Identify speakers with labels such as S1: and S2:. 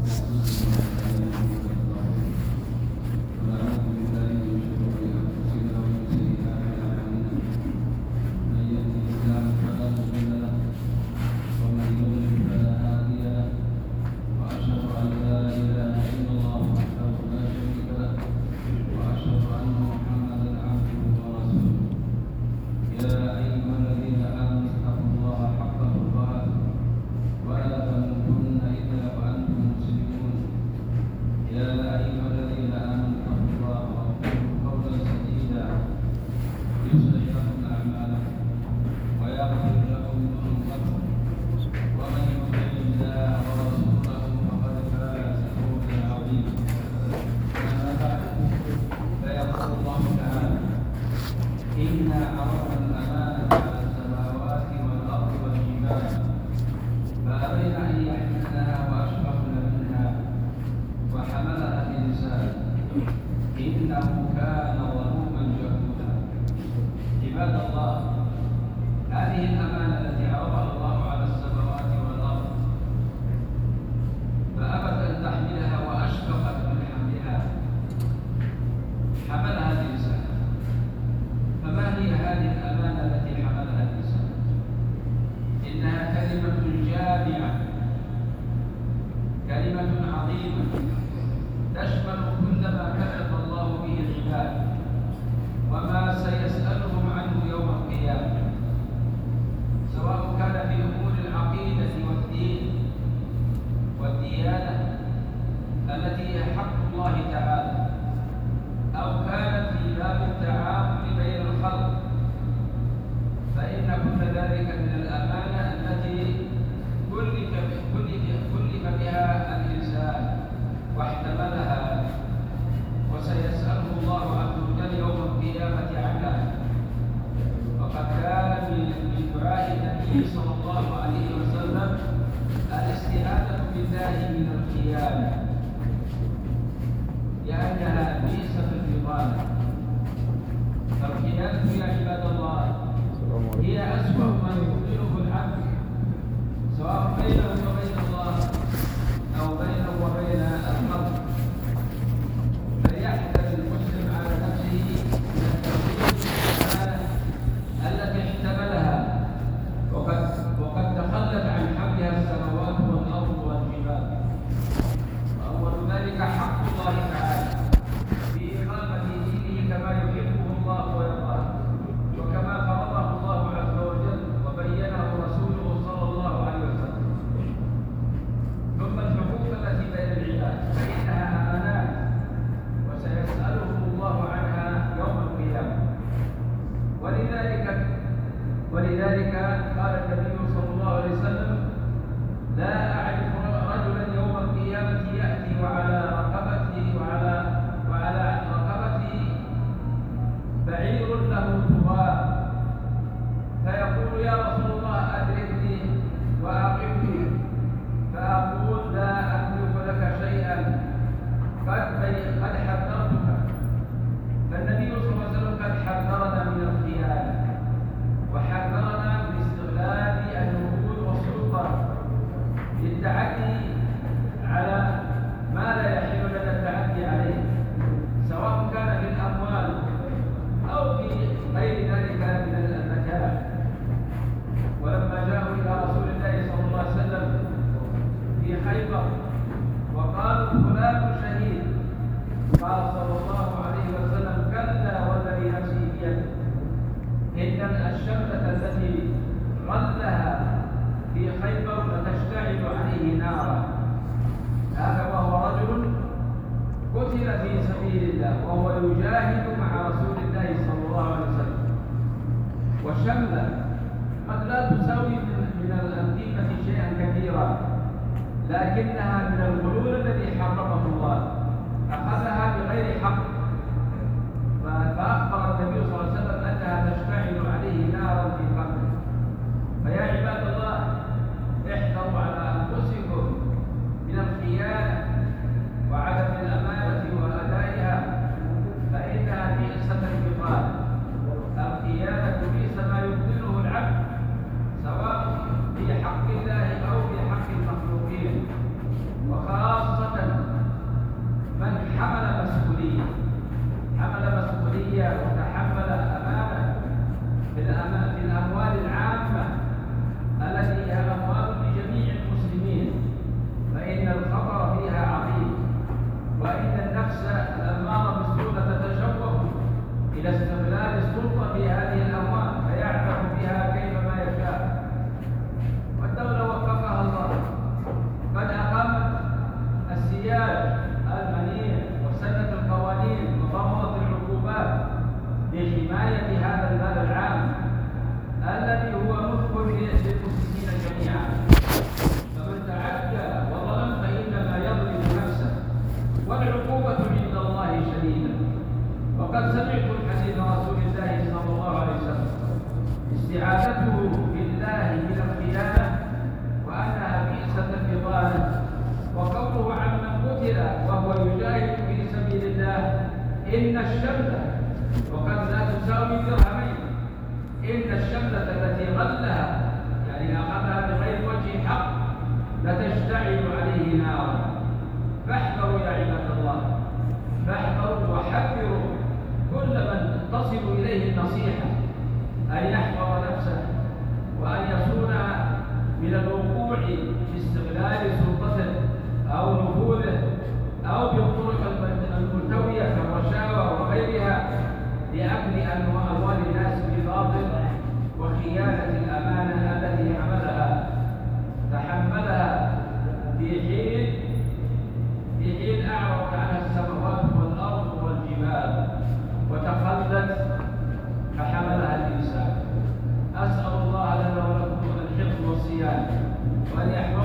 S1: ولذلك قال النبي صلى الله عليه وسلم: لا أعرف رجلا يوم القيامة يأتي وعلى رقبته بعير له ثواب، فيقول: يا رسول الله أدركني وأقمني، فأقول: لا أملك لك شيئا، قد حذرتك. فالنبي صلى الله عليه وسلم قد حذرنا من الخيانة، وحذرنا من استغلال النفوذ والسلطة للتعدي على ما لا يحل لنا التعدي عليه، سواء كان في الأموال أو في غير ذلك من المتاع. ولما جاءوا إلى رسول الله صلى الله عليه وسلم في خيبر وقالوا: فلان شهيد، قال صلى الله عليه وسلم: كلا والذي نفسي بيده، إن الشملة التي غلها في خيبر لتشتعل عليه نارا. هذا وهو رجل قتل في سبيل الله وهو يجاهد مع رسول الله صلى الله عليه وسلم. والشملة قد لا تساوي من القيمة شيئا كثيرا، لكنها من الغلول الذي حرمه الله، أخذها بغير حق، فأخبر النبي صلى الله عليه وسلم أنها تشتعل عليه نارا في قلبه. فيا عباد الله، احذروا على أنفسكم من الخيانة وعدم الأمانة وأدائها، فإنها بئس الانتقال. الخيانة بئس ما يبذله العبد، سواء في حق الله أو في حق المخلوقين، وخاصة مسؤولية، حمل مسؤولية وتحمل أمانة في الأموال العامة التي هي أموال لجميع المسلمين، فإن الخطر فيها عظيم، وإن النفس الأمارة بالسوء تتشوق إلى استغلال السلطة في هذه الأموال فيعبث بها كيفما يشاء. والدولة وفقها الله قد أقامت السياج المنيع وسنت القوانين وضبطت العقوبات لحماية هذا المال العام الذي هو ملك للمسلمين جميعا. فمن تعدى وظلم فإنما يظلم نفسه، والعقوبة عند الله شديدة. وقد سمعتم حديث رسول الله صلى الله عليه وسلم استعاذته بالله من الخيانة وأنها بئست البطانة، وقوله عمن قتل وهو يجاهد في سبيل الله إن الشملة، وقد لا تساوي درهمين، إن الشملة التي غلها يعني أخذها بغير وجه حق لتشتعل عليه نارا. فاحذروا يا عباد الله، فاحذروا وحذروا كل من تصل إليه النصيحة أن يحفظ نفسه وأن يصون من الوقوع في استغلال سلطته أو نفوذه أو بالطرق الملتوية كالرشاوى وغيرها لأكل أموال الناس بباطل وخيانة الأمانة التي تحملها في حين أعرض عنها السماوات والأرض والجبال وتخلت فحملها الإنسان. أسأل الله لنا ولكم الحفظ والصيانة وأن يحفظ